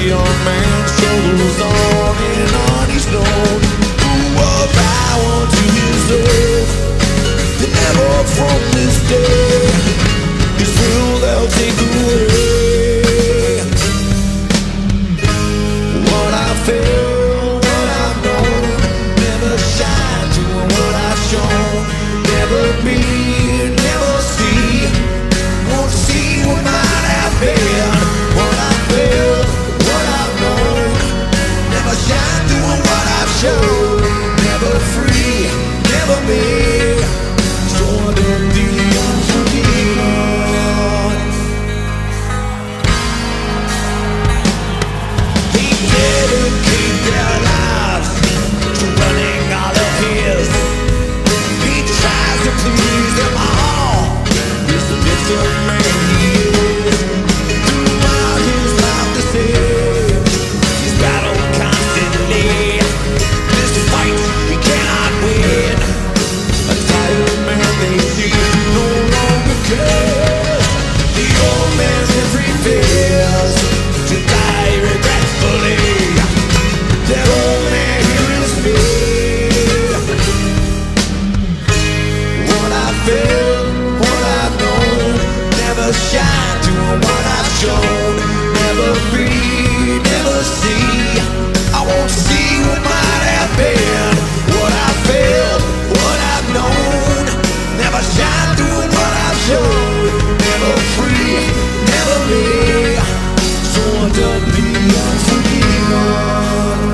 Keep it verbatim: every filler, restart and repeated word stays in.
young man struggles on and on. He's known who was bound to his own. They never from this day his will they'll take away. What I feel, what I've known, never shine to what I've shown. Never be, never see, won't see what might have been. What I feel, what I've known, never shine through what I've shown. Never free, never me, so under the unforgiven. He dedicate their lives to running all of his. He tries to please them all. He's the bitter man he is. Throughout his life the same. He's battled constantly. This fight he cannot win. A tired man they see no longer cares. The old man prepares to die regretfully. That old man here is me. What I feel, what I've known, never shine to what I've shown. Never be, never see, I won't see what might have been. What I feel, what I've known, never shine through what I've shown. Never free, never me, so under the unforgiven.